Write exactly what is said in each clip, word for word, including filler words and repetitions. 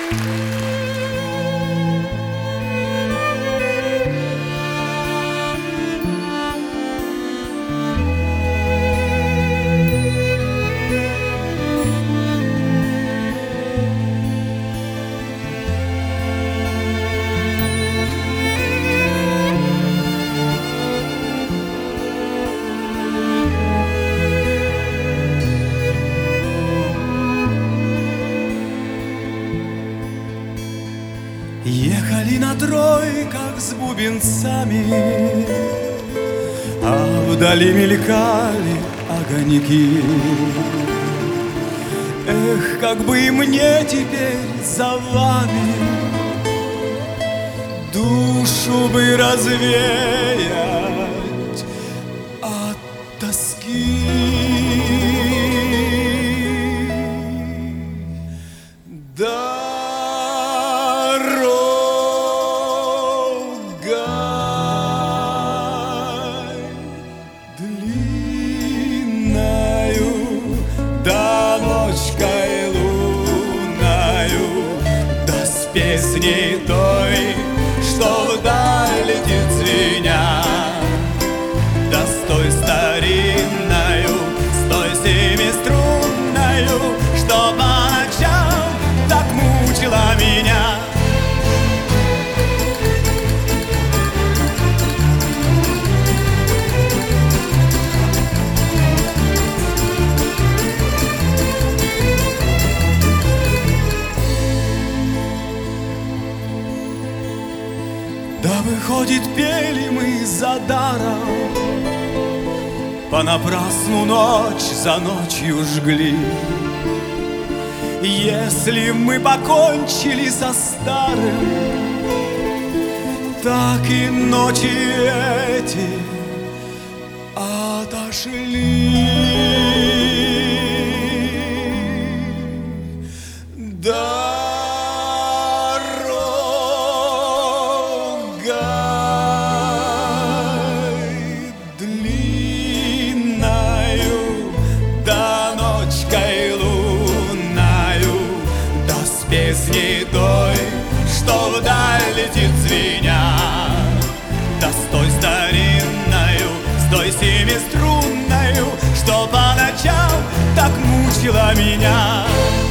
Ехали на тройках с бубенцами, а вдали мелькали огоньки. Эх, как бы и мне теперь за вами душу бы развеять от тоски. Песни той, что вдаль летит звеня, да с той старинною, с той семиструнною, что по ночам так мучила меня. Да выходит, пели мы за даром, понапрасну ночь за ночью жгли. Если мы покончили со старым, так и ночи эти отошли. Да. Песни той, что вдаль летит звеня, да с той старинною, с той семиструнною, что по ночам так мучила меня.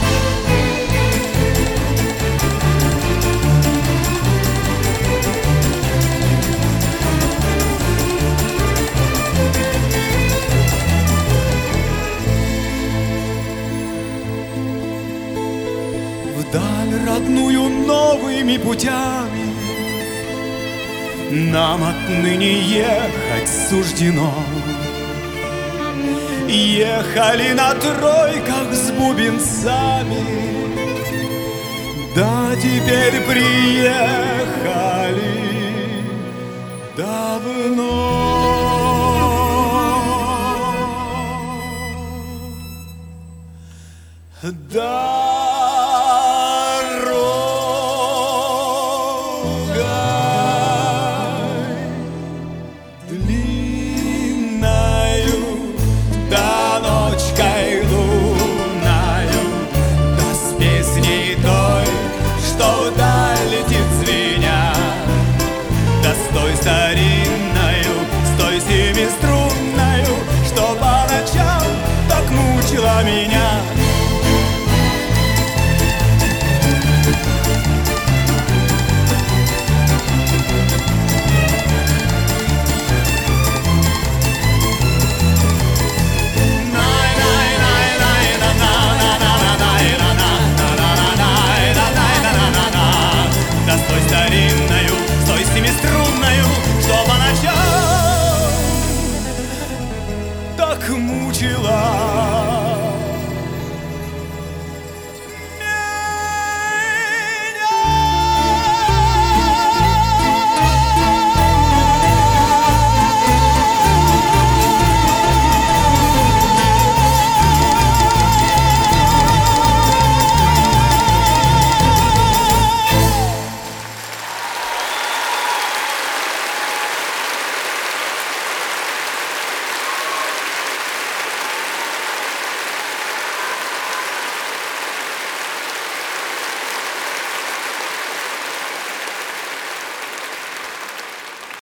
Вдаль родную новыми путями нам отныне ехать суждено. Ехали на тройках с бубенцами, да теперь приехали давно. Да.